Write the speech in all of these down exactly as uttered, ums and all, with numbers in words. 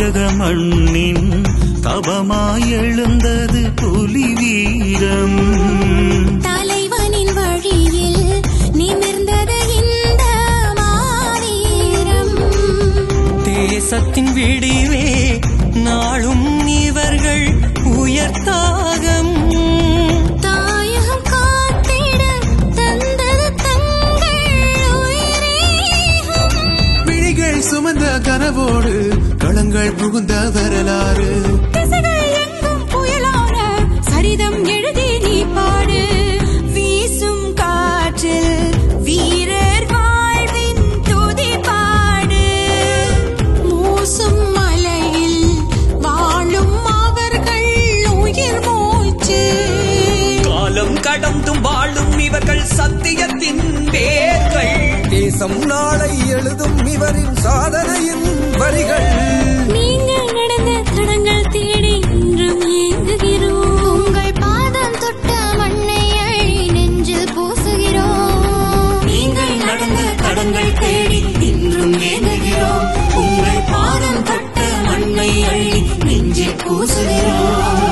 தாயக மண்ணின் தவமாய் எழுந்தது புலி வீரம். தலைவனின் வழியில் நிமிர்ந்தது இந்த மாவீரம். தேசத்தின் விடிவே நாளும் இவர்கள் உயர்த்தாகம். தாயகம் காத்திட தந்தது தங்கள் உயிரேகம். விழிகள் சுமந்த கனவோடு களங்கள் புகுந்த வரலாறு. திசைகள் எங்கும் புயலான சரிதம் எழுதி நீ பாடு. வீசும் காற்றில் வீரர் வாழ்வின் துதி பாடு. மூசும் மலையில் வாழும் அவர்கள் உயிர் மூச்சு. காலம் கடந்தும் வாழும் இவர்கள் சத்தியத்தின் வேர்கள். தேசம் நாளை எழுதும் இவரின் சாதனையின் வரிகள். நீங்கள் நடந்த தடங்கள் தேடி இன்றும் ஏங்குகிறோம். உங்கள் பாதம் தொட்ட மண்ணை அழி நெஞ்சில் பூசுகிறோம். நீங்கள் நடந்த தடங்கள் தேடி இன்றும் ஏங்குகிறோம். உங்கள் பாதம் தொட்ட மண்ணை அள்ளி நெஞ்சில் பூசுகிறோம்.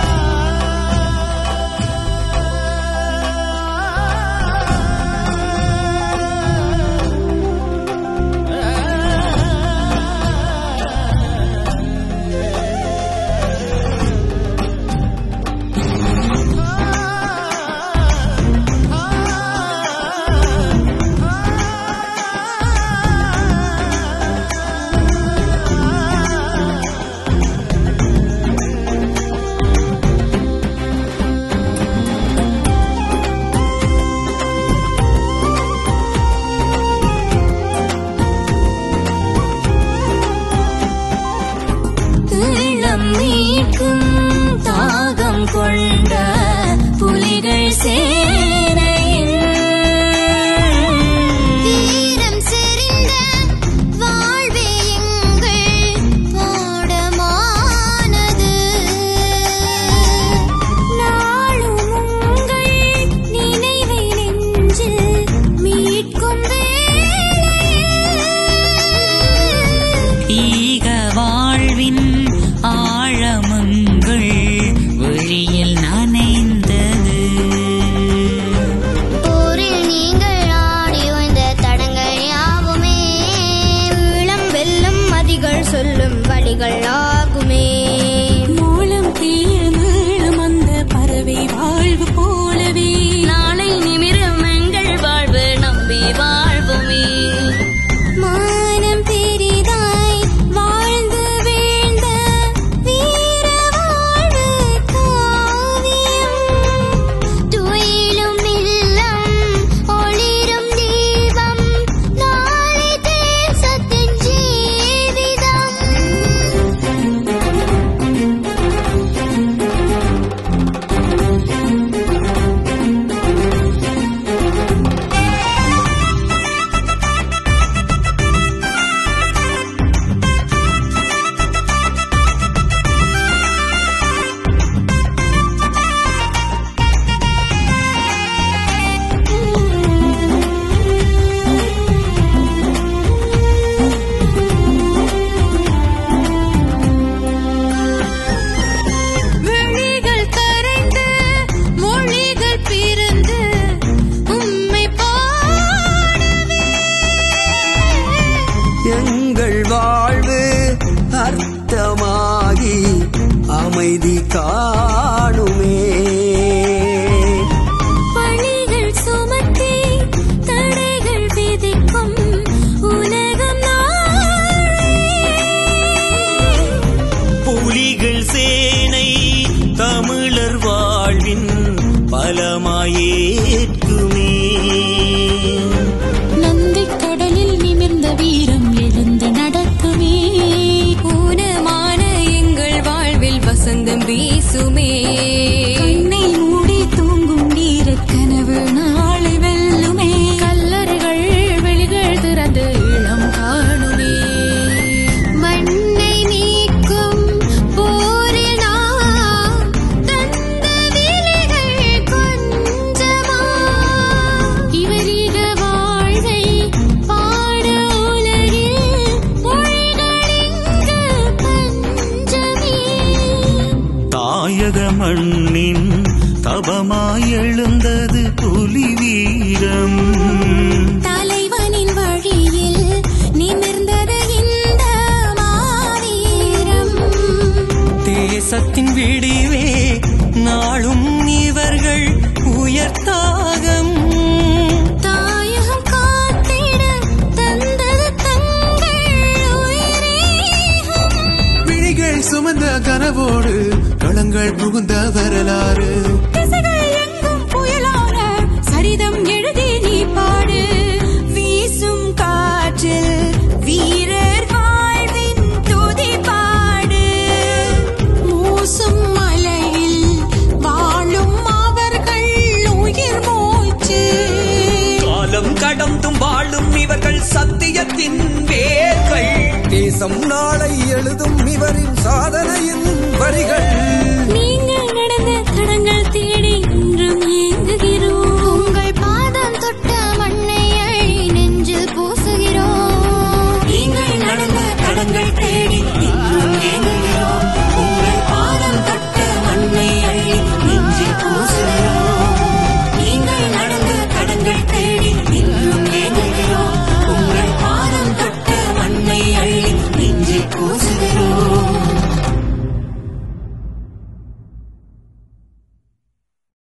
மீட்கும் தாகம் கொண்ட புலிகள் சேனையின் வீரம் செறிந்த வாழ்வே எங்கள் பாடமானது. நாளும் உங்கள் நினைவை நெஞ்சில் மீட்கும் வேளையில் ஈக வாழ்வின் ஆழமங்கள் வழியில் நனைந்தது. போரில் நீங்கள் ஆடி ஓய்ந்த தடங்கள் யாவுமே இளம் வெல்லும் மதிகள் சொல்லும் வழிகள் ஆகுமே. மூலம் தீயில் மேலும் அந்த பறவை வாழ்வு போலவே நாளை நிமிரும் எங்கள் வாழ்வு நம்பி வாழ்வுமே. மானம் பெரிதாய் வாழ்ந்து வீழ்ந்த வீர வாழ்வு காவியம். துயிலும் இல்லம் ஒளிரும் தீபம் நாளை தேசத்தின் ஜீவிதம். விழிகள் கரைந்து மொழிகள் பிறந்து உம்மை பாடவே. எங்கள் வாழ்வு அர்த்தமாகி அமைதி காணுமே. பணிகள் சுமத்தி தடைகள் விதிக்கும் உலகம் நாளே. புலிகள் சேனை தமிழர் வாழ்வின் பலமாயேற்குமே. நந்திக் கடலில் நிமிர்ந்த வீரம் எழுந்து நடக்குமே. ஊனமான எங்கள் வாழ்வில் வசந்தம் வீசுமே. சரித்திரம் எழுதி நீ பாடு. வீசும் காற்றில் வீரர் வாழ்வின் துதி பாடு. மூசும் மலையில் வாழும் அவர்கள் உயிர் மூச்சு. காலம் கடந்தும் வாழும் இவர்கள் சத்தியத்தின் வேர்கள். தேசம் நாளை எழுதும் இவரின் சாதனையின் வரிகள். நீ